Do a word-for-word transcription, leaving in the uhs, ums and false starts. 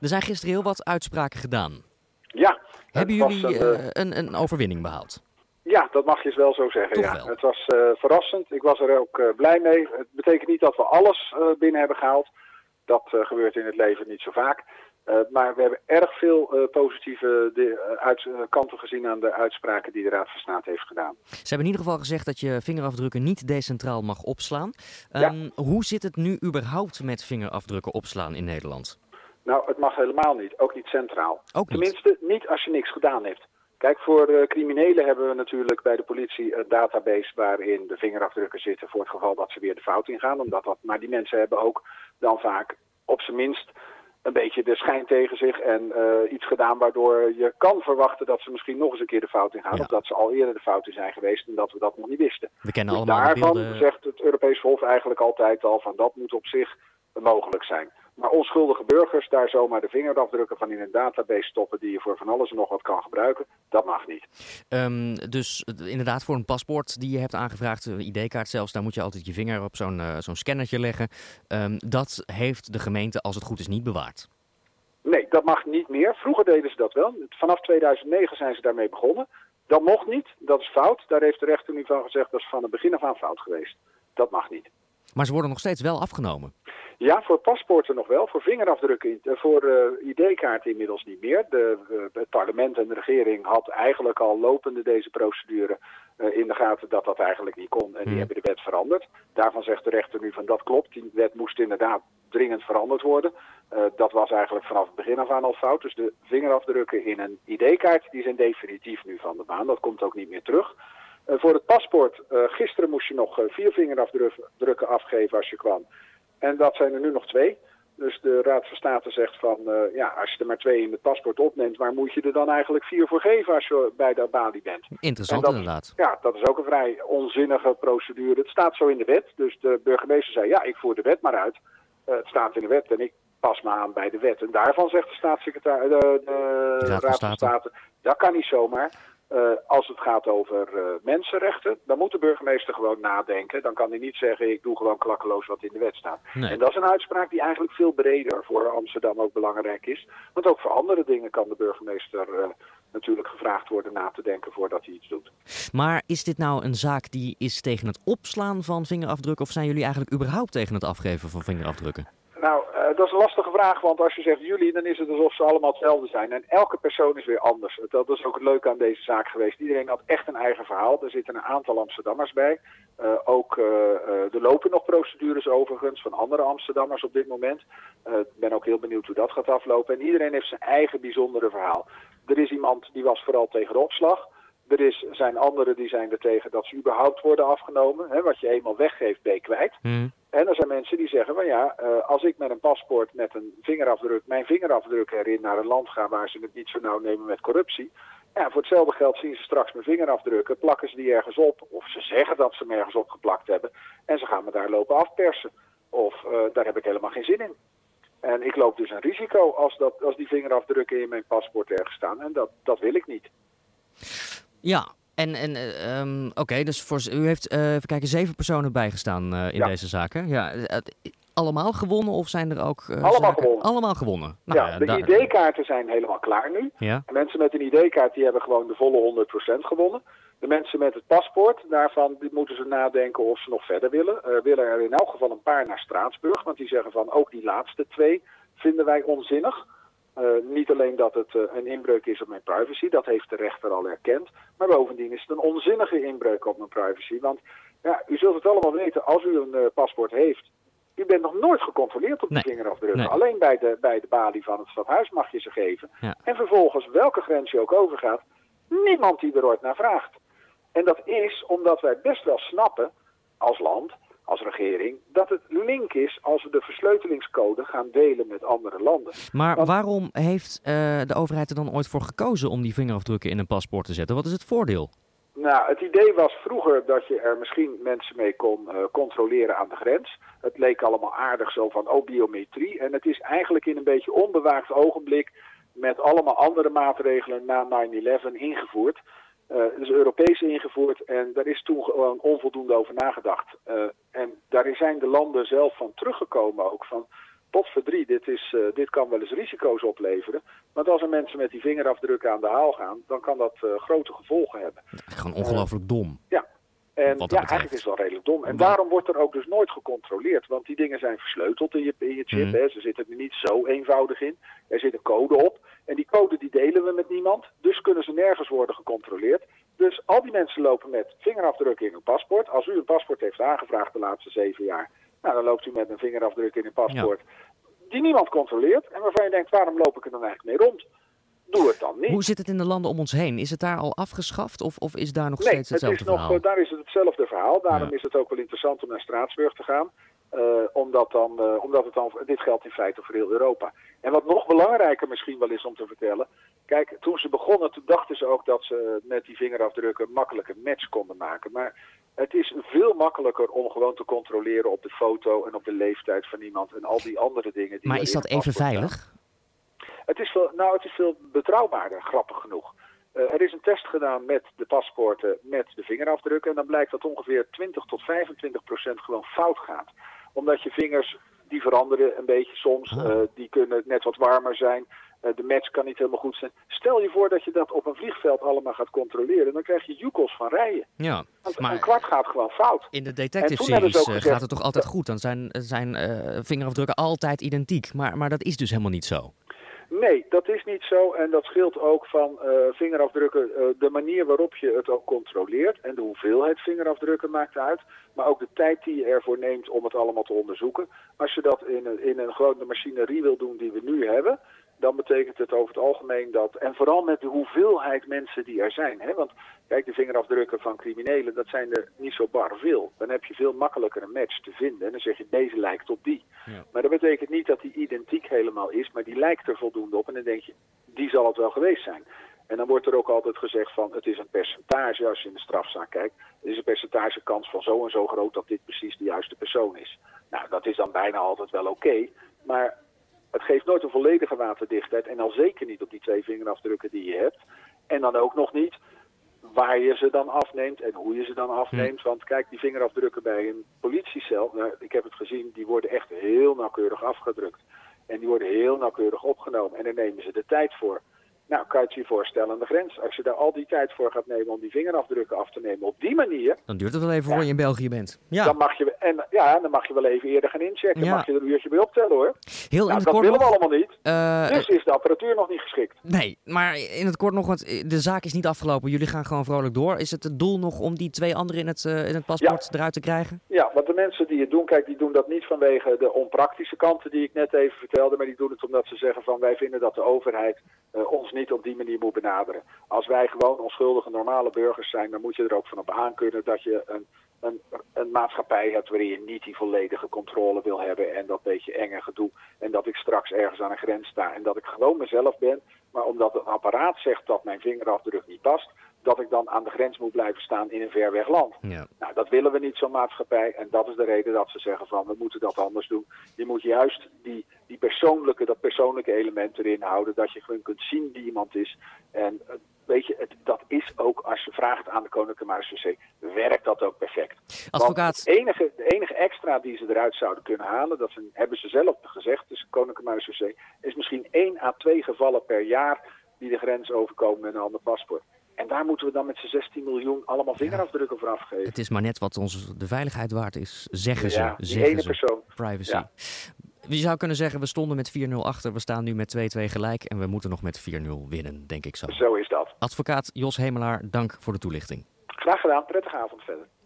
Er zijn gisteren heel wat uitspraken gedaan. Ja. Hebben jullie een, uh, een, een overwinning behaald? Ja, dat mag je dus wel zo zeggen. Toch ja. wel. Het was uh, verrassend. Ik was er ook uh, blij mee. Het betekent niet dat we alles uh, binnen hebben gehaald. Dat uh, gebeurt in het leven niet zo vaak. Uh, maar we hebben erg veel uh, positieve de, uh, uit, uh, kanten gezien aan de uitspraken die de Raad van State heeft gedaan. Ze hebben in ieder geval gezegd dat je vingerafdrukken niet decentraal mag opslaan. Um, Ja. Hoe zit het nu überhaupt met vingerafdrukken opslaan in Nederland? Nou, het mag helemaal niet. Ook niet centraal. Ook niet? Tenminste, niet als je niks gedaan hebt. Kijk, voor uh, criminelen hebben we natuurlijk bij de politie een database waarin de vingerafdrukken zitten voor het geval dat ze weer de fout ingaan. Omdat dat, maar die mensen hebben ook dan vaak op zijn minst een beetje de schijn tegen zich en uh, iets gedaan waardoor je kan verwachten dat ze misschien nog eens een keer de fout ingaan. Ja. Of dat ze al eerder de fout in zijn geweest en dat we dat nog niet wisten. We kennen Dus allemaal de daarvan beelden. zegt het Europees Hof eigenlijk altijd al van dat moet op zich mogelijk zijn. Maar onschuldige burgers daar zomaar de vingerafdrukken van in een database stoppen die je voor van alles en nog wat kan gebruiken, dat mag niet. Um, dus inderdaad voor een paspoort die je hebt aangevraagd, een I D-kaart zelfs, daar moet je altijd je vinger op zo'n uh, zo'n scannertje leggen. Um, dat heeft de gemeente als het goed is niet bewaard. Nee, dat mag niet meer. Vroeger deden ze dat wel. Vanaf tweeduizend negen zijn ze daarmee begonnen. Dat mocht niet, dat is fout. Daar heeft de rechter nu van gezegd dat is van het begin af aan fout geweest. Dat mag niet. Maar ze worden nog steeds wel afgenomen. Ja, voor paspoorten nog wel. Voor vingerafdrukken, voor uh, I D-kaarten inmiddels niet meer. De, uh, het parlement en de regering had eigenlijk al lopende deze procedure uh, in de gaten dat dat eigenlijk niet kon. En die Hmm. hebben de wet veranderd. Daarvan zegt de rechter nu van dat klopt. Die wet moest inderdaad dringend veranderd worden. Uh, dat was eigenlijk vanaf het begin af aan al fout. Dus de vingerafdrukken in een I D-kaart die zijn definitief nu van de baan. Dat komt ook niet meer terug. Uh, voor het paspoort, uh, gisteren moest je nog uh, vier vingerafdrukken afgeven als je kwam. En dat zijn er nu nog twee. Dus de Raad van State zegt van, uh, ja, als je er maar twee in het paspoort opneemt, waar moet je er dan eigenlijk vier voor geven als je bij de balie bent? Interessant dat, inderdaad. Ja, dat is ook een vrij onzinnige procedure. Het staat zo in de wet. Dus de burgemeester zei, ja, ik voer de wet maar uit. Uh, het staat in de wet en ik pas me aan bij de wet. En daarvan zegt de staatssecretaris, de, de, de Raad, Raad van State, dat kan niet zomaar. Uh, als het gaat over uh, mensenrechten, dan moet de burgemeester gewoon nadenken. Dan kan hij niet zeggen, ik doe gewoon klakkeloos wat in de wet staat. Nee. En dat is een uitspraak die eigenlijk veel breder voor Amsterdam ook belangrijk is. Want ook voor andere dingen kan de burgemeester uh, natuurlijk gevraagd worden na te denken voordat hij iets doet. Maar is dit nou een zaak die is tegen het opslaan van vingerafdrukken of zijn jullie eigenlijk überhaupt tegen het afgeven van vingerafdrukken? Nou, uh, dat is een lastige vraag, want als je zegt jullie, dan is het alsof ze allemaal hetzelfde zijn. En elke persoon is weer anders. Dat is ook het leuke aan deze zaak geweest. Iedereen had echt een eigen verhaal. Er zitten een aantal Amsterdammers bij. Uh, ook uh, uh, er lopen nog procedures overigens van andere Amsterdammers op dit moment. Ik uh, ben ook heel benieuwd hoe dat gaat aflopen. En iedereen heeft zijn eigen bijzondere verhaal. Er is iemand die was vooral tegen de opslag. Er is, zijn anderen die zijn er tegen dat ze überhaupt worden afgenomen. Hè, wat je eenmaal weggeeft, ben je kwijt. Hmm. En er zijn mensen die zeggen van ja, uh, als ik met een paspoort met een vingerafdruk, mijn vingerafdruk erin naar een land ga waar ze het niet zo nauw nemen met corruptie. Ja, voor hetzelfde geld zien ze straks mijn vingerafdrukken, plakken ze die ergens op. Of ze zeggen dat ze hem ergens opgeplakt hebben. En ze gaan me daar lopen afpersen. Of uh, daar heb ik helemaal geen zin in. En ik loop dus een risico als, dat, als die vingerafdrukken in mijn paspoort ergens staan. En dat, dat wil ik niet. Ja, en, en uh, um, oké, okay, dus voor, u heeft uh, even kijken, zeven personen bijgestaan uh, in ja. deze zaken. Ja, uh, allemaal gewonnen of zijn er ook... Uh, allemaal zaken? gewonnen. Allemaal gewonnen. Nou, ja, ja, de daar... I D-kaarten zijn helemaal klaar nu. Ja. Mensen met een I D-kaart die hebben gewoon de volle honderd procent gewonnen. De mensen met het paspoort, daarvan die moeten ze nadenken of ze nog verder willen. Er uh, willen er in elk geval een paar naar Straatsburg, want die zeggen van ook die laatste twee vinden wij onzinnig. Uh, niet alleen dat het uh, een inbreuk is op mijn privacy, dat heeft de rechter al erkend. Maar bovendien is het een onzinnige inbreuk op mijn privacy. Want ja, u zult het allemaal weten, als u een uh, paspoort heeft, u bent nog nooit gecontroleerd op de nee. vingerafdrukken. Nee. Alleen bij de, bij de balie van het stadhuis mag je ze geven. Ja. En vervolgens, welke grens je ook overgaat, niemand die er ooit naar vraagt. En dat is omdat wij best wel snappen, als land, als regering, dat het link is als we de versleutelingscode gaan delen met andere landen. Maar Want, waarom heeft uh, de overheid er dan ooit voor gekozen om die vingerafdrukken in een paspoort te zetten? Wat is het voordeel? Nou, het idee was vroeger dat je er misschien mensen mee kon uh, controleren aan de grens. Het leek allemaal aardig zo van, oh, biometrie. En het is eigenlijk in een beetje onbewaakt ogenblik met allemaal andere maatregelen na nine eleven ingevoerd. Uh, dus Europees ingevoerd en daar is toen gewoon onvoldoende over nagedacht. Uh, en daar zijn de landen zelf van teruggekomen ook van, potverdrie, dit, is, uh, dit kan wel eens risico's opleveren. Want als er mensen met die vingerafdrukken aan de haal gaan, dan kan dat uh, grote gevolgen hebben. Gewoon ongelooflijk uh, dom. Ja. En ja, eigenlijk is het wel redelijk dom. En daarom wordt er ook dus nooit gecontroleerd. Want die dingen zijn versleuteld in je, in je chip. Mm. Hè. Ze zitten er niet zo eenvoudig in. Er zit een code op. En die code die delen we met niemand. Dus kunnen ze nergens worden gecontroleerd. Dus al die mensen lopen met vingerafdrukken in hun paspoort. Als u een paspoort heeft aangevraagd de laatste zeven jaar. Nou, dan loopt u met een vingerafdruk in uw paspoort. Ja. Die niemand controleert. En waarvan je denkt, waarom loop ik er dan eigenlijk mee rond? Doe het dan niet. Hoe zit het in de landen om ons heen? Is het daar al afgeschaft of, of is daar nog steeds nee, hetzelfde het is verhaal? Nog, daar is het hetzelfde verhaal. Daarom ja. is het ook wel interessant om naar Straatsburg te gaan. Uh, omdat, dan, uh, omdat het dan, dit geldt in feite voor heel Europa. En wat nog belangrijker misschien wel is om te vertellen. Kijk, toen ze begonnen, toen dachten ze ook dat ze met die vingerafdrukken makkelijk een match konden maken. Maar het is veel makkelijker om gewoon te controleren op de foto en op de leeftijd van iemand en al die andere dingen. Die maar is dat even veilig? Staan. Het is veel, nou, het is veel betrouwbaarder, grappig genoeg. Uh, er is een test gedaan met de paspoorten met de vingerafdrukken. En dan blijkt dat ongeveer twintig tot vijfentwintig procent gewoon fout gaat. Omdat je vingers, die veranderen een beetje soms. Uh, die kunnen net wat warmer zijn. Uh, de match kan niet helemaal goed zijn. Stel je voor dat je dat op een vliegveld allemaal gaat controleren. Dan krijg je joekels van rijden. Ja, Want maar een kwart gaat gewoon fout. In de detective-series gezegd, gaat het toch altijd goed? Dan zijn, zijn uh, vingerafdrukken altijd identiek. Maar, maar dat is dus helemaal niet zo. Nee, dat is niet zo en dat scheelt ook van uh, vingerafdrukken. Uh, de manier waarop je het ook controleert en de hoeveelheid vingerafdrukken maakt uit. Maar ook de tijd die je ervoor neemt om het allemaal te onderzoeken. Als je dat in een, in een gewone machinerie wil doen die we nu hebben, dan betekent het over het algemeen dat, en vooral met de hoeveelheid mensen die er zijn. Hè? Want kijk, de vingerafdrukken van criminelen, dat zijn er niet zo bar veel. Dan heb je veel makkelijker een match te vinden. En dan zeg je, deze lijkt op die. Ja. Maar dat betekent niet dat die identiek helemaal is, maar die lijkt er voldoende op. En dan denk je, die zal het wel geweest zijn. En dan wordt er ook altijd gezegd van, het is een percentage, als je in de strafzaak kijkt. Het is een percentage kans van zo en zo groot dat dit precies de juiste persoon is. Nou, dat is dan bijna altijd wel oké, okay, maar het geeft nooit een volledige waterdichtheid en al zeker niet op die twee vingerafdrukken die je hebt. En dan ook nog niet waar je ze dan afneemt en hoe je ze dan afneemt. Want kijk, die vingerafdrukken bij een politiecel, nou, ik heb het gezien, die worden echt heel nauwkeurig afgedrukt. En die worden heel nauwkeurig opgenomen en daar nemen ze de tijd voor. Nou, kan je het je voorstellen aan de grens. Als je daar al die tijd voor gaat nemen om die vingerafdrukken af te nemen op die manier, dan duurt het wel even ja, voor je in België bent. Ja. Dan mag je, en, ja, dan mag je wel even eerder gaan inchecken. Dan ja. mag je er een uurtje bij optellen hoor. Heel nou, in het dat kort willen nog, we allemaal niet. Uh, dus is de apparatuur nog niet geschikt. Nee, maar in het kort nog, want de zaak is niet afgelopen. Jullie gaan gewoon vrolijk door. Is het het doel nog om die twee anderen in het, uh, in het paspoort ja. eruit te krijgen? Ja, want de mensen die het doen, kijk, die doen dat niet vanwege de onpraktische kanten die ik net even vertelde. Maar die doen het omdat ze zeggen van, wij vinden dat de overheid uh, ons niet op die manier moet benaderen. Als wij gewoon onschuldige normale burgers zijn, dan moet je er ook van op aankunnen dat je een, een, een maatschappij hebt waarin je niet die volledige controle wil hebben en dat beetje enge gedoe. En dat ik straks ergens aan een grens sta en dat ik gewoon mezelf ben, maar omdat een apparaat zegt dat mijn vingerafdruk niet past, dat ik dan aan de grens moet blijven staan in een ver weg land. Ja. Nou, dat willen we niet, zo'n maatschappij. En dat is de reden dat ze zeggen van, we moeten dat anders doen. Je moet juist die, die persoonlijke, dat persoonlijke element erin houden, dat je gewoon kunt zien wie iemand is. En uh, weet je, het, dat is ook, als je vraagt aan de Koninklijke Marechaussee, werkt dat ook perfect. Advocaat. Want het enige, de enige extra die ze eruit zouden kunnen halen, dat ze, hebben ze zelf gezegd, dus de Koninklijke Marechaussee, is misschien één à twee gevallen per jaar die de grens overkomen met een ander paspoort. En daar moeten we dan met z'n zestien miljoen allemaal vingerafdrukken voor afgeven. Het is maar net wat ons de veiligheid waard is, zeggen ze. Ja, die zeggen ene ze. persoon. Privacy. Ja. Je zou kunnen zeggen, we stonden met vier nul achter, we staan nu met twee twee gelijk en we moeten nog met vier nul winnen, denk ik zo. Zo is dat. Advocaat Jos Hemelaar, dank voor de toelichting. Graag gedaan, prettige avond verder.